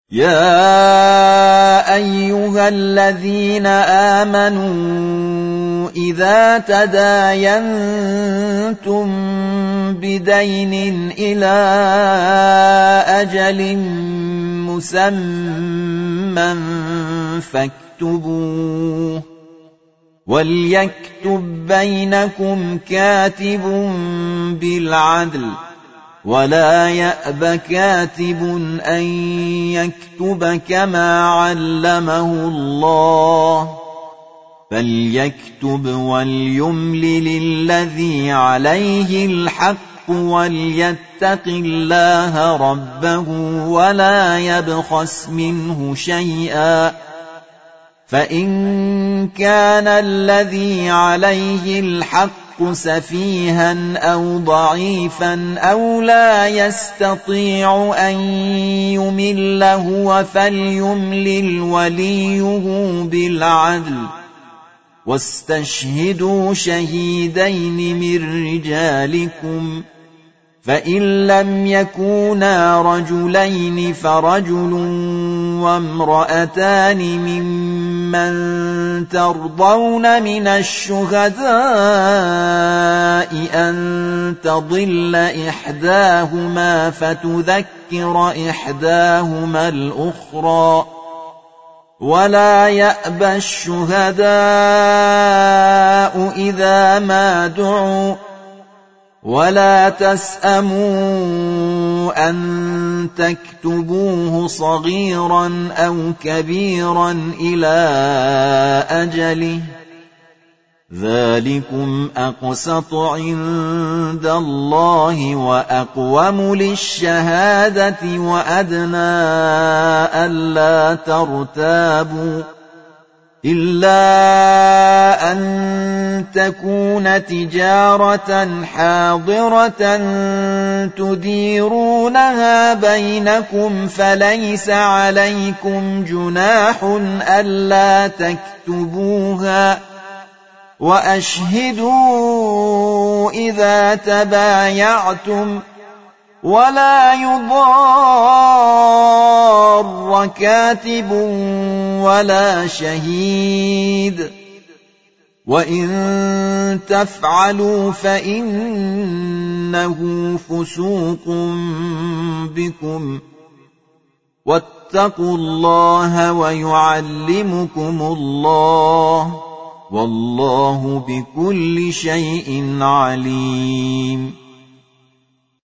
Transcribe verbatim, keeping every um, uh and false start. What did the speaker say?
يا أيها الذين آمنوا إذا تداينتم بدين إلى أجل مسمى فاكتبوه وليكتب بينكم كاتب بالعدل ولا يأب كاتب أن يكتب كما علمه الله فليكتب وليملل الذي عليه الحق وليتق الله ربه ولا يبخس منه شيئا فإن كان الذي عليه الحق سفيها أو ضعيفا أو لا يستطيع أن يمل هو فليملل وليه بالعدل واستشهدوا شهيدين من رجالكم فإن لم يكونا رجلين فرجل وامرأتان ممن ترضون من الشهداء أن تضل إحداهما فتذكر إحداهما الأخرى ولا يأبى الشهداء إذا ما دعوا ولا تسأموا أن تكتبوه صغيرا أو كبيرا إلى أجله ذلكم أقسط عند الله وأقوم للشهادة وأدنى ألا ترتابوا إلا أن تكون تجارة حاضرة تديرونها بينكم فليس عليكم جناح ألا تكتبوها وأشهدوا إذا تبايعتم ولا يضار كاتب ولا شهيد وإن تفعلوا فإنه فسوق بكم واتقوا الله ويعلمكم الله والله بكل شيء عليم